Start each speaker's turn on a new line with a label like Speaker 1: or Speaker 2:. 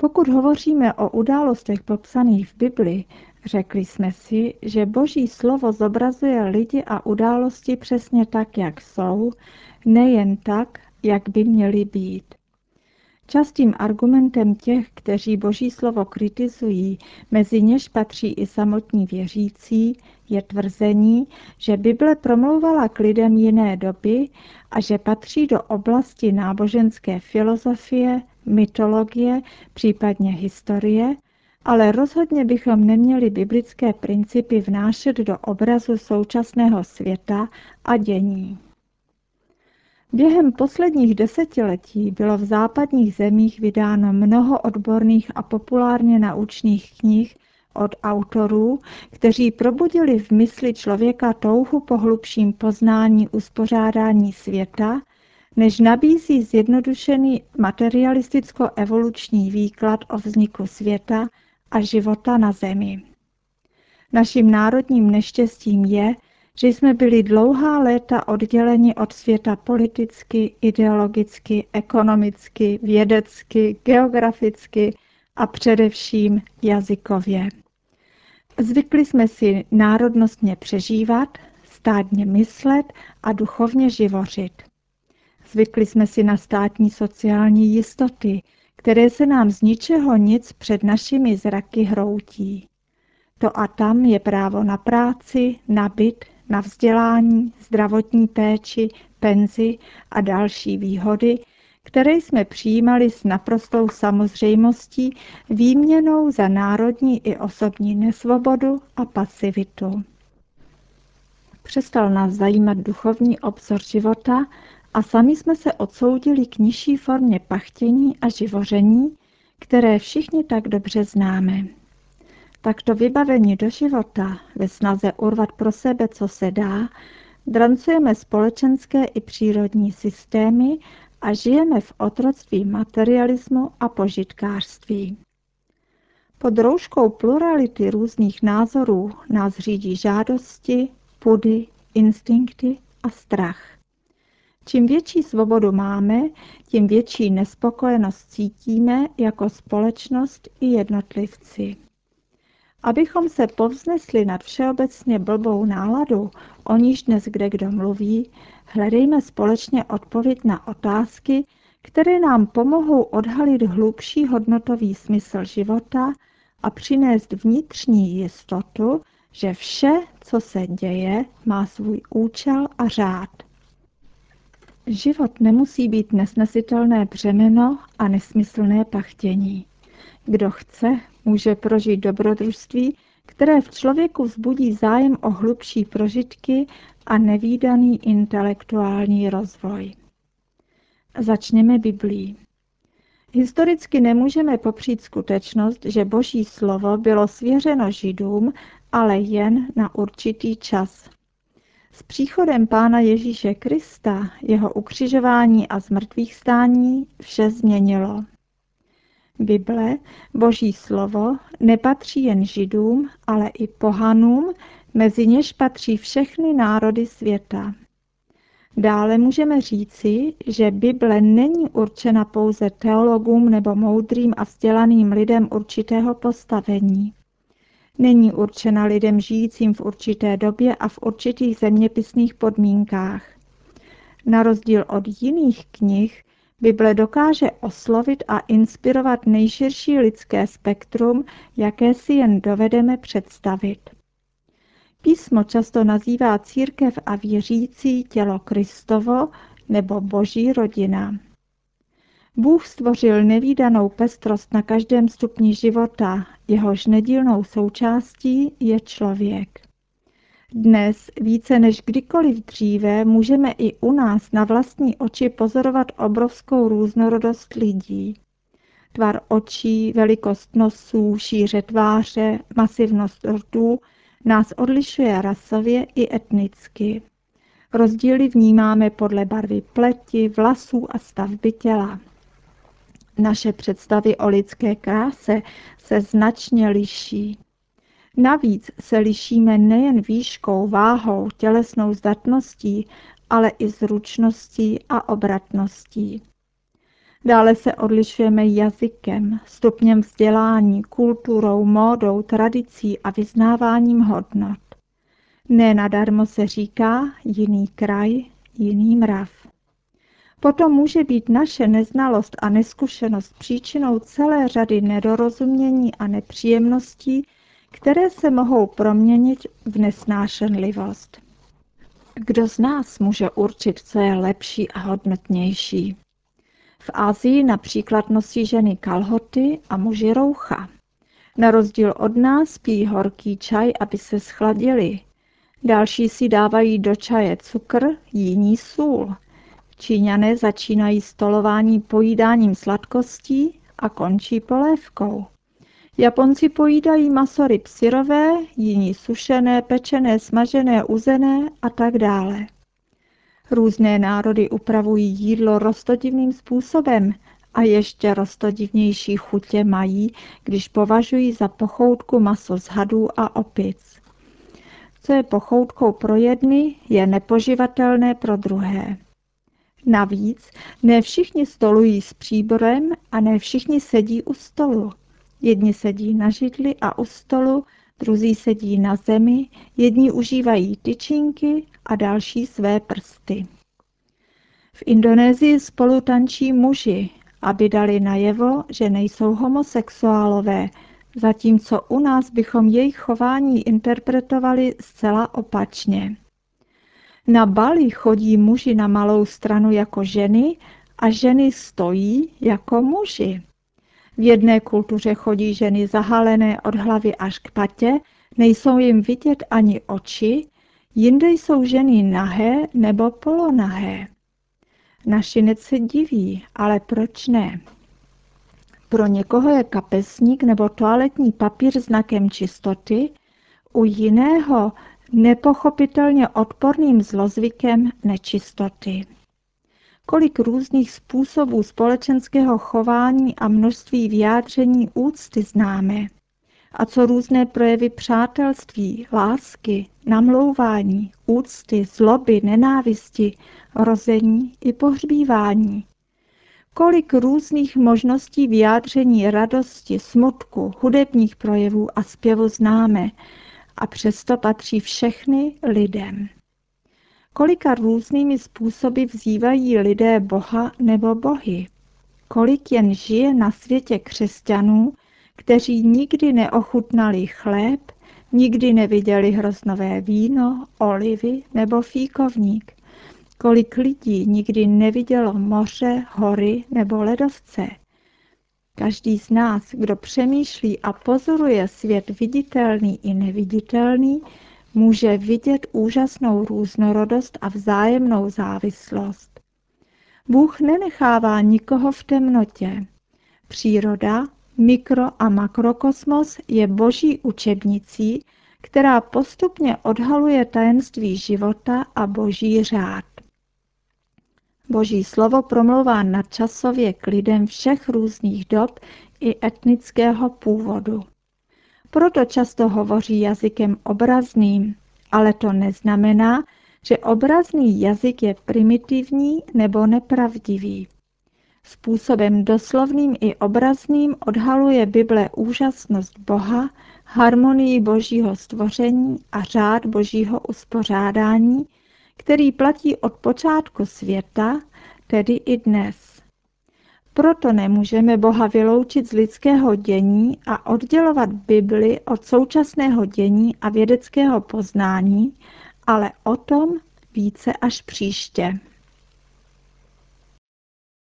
Speaker 1: Pokud hovoříme o událostech popsaných v Bibli, řekli jsme si, že Boží slovo zobrazuje lidi a události přesně tak, jak jsou, nejen tak, jak by měly být. Častým argumentem těch, kteří Boží slovo kritizují, mezi něž patří i samotní věřící, je tvrzení, že Bible promlouvala k lidem jiné doby a že patří do oblasti náboženské filozofie, mytologie, případně historie, ale rozhodně bychom neměli biblické principy vnášet do obrazu současného světa a dění. Během posledních desetiletí bylo v západních zemích vydáno mnoho odborných a populárně naučných knih od autorů, kteří probudili v mysli člověka touhu po hlubším poznání uspořádání světa, než nabízí zjednodušený materialisticko-evoluční výklad o vzniku světa a života na Zemi. Naším národním neštěstím je, že jsme byli dlouhá léta odděleni od světa politicky, ideologicky, ekonomicky, vědecky, geograficky a především jazykově. Zvykli jsme si národnostně přežívat, státně myslet a duchovně živořit. Zvykli jsme si na státní sociální jistoty, které se nám z ničeho nic před našimi zraky hroutí. To a tam je právo na práci, na byt, na vzdělání, zdravotní péči, penzi a další výhody, které jsme přijímali s naprostou samozřejmostí výměnou za národní i osobní nesvobodu a pasivitu. Přestal nás zajímat duchovní obzor života a sami jsme se odsoudili k nižší formě pachtění a živoření, které všichni tak dobře známe. Takto vybavení do života, ve snaze urvat pro sebe, co se dá, drancujeme společenské i přírodní systémy a žijeme v otroctví materialismu a požitkářství. Pod rouškou plurality různých názorů nás řídí žádosti, pudy, instinkty a strach. Čím větší svobodu máme, tím větší nespokojenost cítíme jako společnost i jednotlivci. Abychom se povznesli nad všeobecně blbou náladu, o níž dnes kdekdo mluví, hledejme společně odpověď na otázky, které nám pomohou odhalit hlubší hodnotový smysl života a přinést vnitřní jistotu, že vše, co se děje, má svůj účel a řád. Život nemusí být nesnesitelné břemeno a nesmyslné pachtění. Kdo chce, může prožít dobrodružství, které v člověku vzbudí zájem o hlubší prožitky a nevídaný intelektuální rozvoj. Začněme Biblií. Historicky nemůžeme popřít skutečnost, že Boží slovo bylo svěřeno Židům, ale jen na určitý čas. S příchodem Pána Ježíše Krista, jeho ukřižování a zmrtvýchvstání vše změnilo. Bible, Boží slovo, nepatří jen Židům, ale i pohanům, mezi něž patří všechny národy světa. Dále můžeme říci, že Bible není určena pouze teologům nebo moudrým a vzdělaným lidem určitého postavení. Není určena lidem žijícím v určité době a v určitých zeměpisných podmínkách. Na rozdíl od jiných knih, Bible dokáže oslovit a inspirovat nejširší lidské spektrum, jaké si jen dovedeme představit. Písmo často nazývá církev a věřící tělo Kristovo nebo Boží rodina. Bůh stvořil nevídanou pestrost na každém stupni života, jehož nedílnou součástí je člověk. Dnes více než kdykoliv dříve můžeme i u nás na vlastní oči pozorovat obrovskou různorodost lidí. Tvar očí, velikost nosů, šíře tváře, masivnost rtů nás odlišuje rasově i etnicky. Rozdíly vnímáme podle barvy pleti, vlasů a stavby těla. Naše představy o lidské kráse se značně liší. Navíc se lišíme nejen výškou, váhou, tělesnou zdatností, ale i zručností a obratností. Dále se odlišujeme jazykem, stupněm vzdělání, kulturou, módou, tradicí a vyznáváním hodnot. Ne nadarmo se říká jiný kraj, jiný mrav. Potom může být naše neznalost a neskušenost příčinou celé řady nedorozumění a nepříjemností, které se mohou proměnit v nesnášenlivost. Kdo z nás může určit, co je lepší a hodnotnější? V Asii například nosí ženy kalhoty a muži roucha. Na rozdíl od nás pijí horký čaj, aby se schladili. Další si dávají do čaje cukr, jiní sůl. Číňané začínají stolování pojídáním sladkostí a končí polévkou. Japonci pojídají maso ryb syrové, jiní sušené, pečené, smažené, uzené a tak dále. Různé národy upravují jídlo roztodivným způsobem a ještě roztodivnější chutě mají, když považují za pochoutku maso z hadů a opic. Co je pochoutkou pro jedny, je nepoživatelné pro druhé. Navíc ne všichni stolují s příborem a ne všichni sedí u stolu. Jedni sedí na židli a u stolu, druzí sedí na zemi, jedni užívají tyčinky a další své prsty. V Indonésii spolu tančí muži, aby dali najevo, že nejsou homosexuálové, zatímco u nás bychom jejich chování interpretovali zcela opačně. Na Bali chodí muži na malou stranu jako ženy a ženy stojí jako muži. V jedné kultuře chodí ženy zahalené od hlavy až k patě, nejsou jim vidět ani oči, jinde jsou ženy nahé nebo polonahé. Našinec se diví, ale proč ne? Pro někoho je kapesník nebo toaletní papír znakem čistoty, u jiného nepochopitelně odporným zlozvykem nečistoty. Kolik různých způsobů společenského chování a množství vyjádření úcty známe. A co různé projevy přátelství, lásky, namlouvání, úcty, zloby, nenávisti, rození i pohřbívání. Kolik různých možností vyjádření radosti, smutku, hudebních projevů a zpěvu známe, a přesto patří všechny lidem. Kolika různými způsoby vzývají lidé Boha nebo bohy. Kolik jen žije na světě křesťanů, kteří nikdy neochutnali chléb, nikdy neviděli hroznové víno, olivy nebo fíkovník. Kolik lidí nikdy nevidělo moře, hory nebo ledovce. Každý z nás, kdo přemýšlí a pozoruje svět viditelný i neviditelný, může vidět úžasnou různorodost a vzájemnou závislost. Bůh nenechává nikoho v temnotě. Příroda, mikro- a makrokosmos je boží učebnicí, která postupně odhaluje tajemství života a boží řád. Boží slovo promlouvá nadčasově k lidem všech různých dob i etnického původu. Proto často hovoří jazykem obrazným, ale to neznamená, že obrazný jazyk je primitivní nebo nepravdivý. Způsobem doslovným i obrazným odhaluje Bible úžasnost Boha, harmonii božího stvoření a řád božího uspořádání, který platí od počátku světa, tedy i dnes. Proto nemůžeme Boha vyloučit z lidského dění a oddělovat Bibli od současného dění a vědeckého poznání, ale o tom více až příště.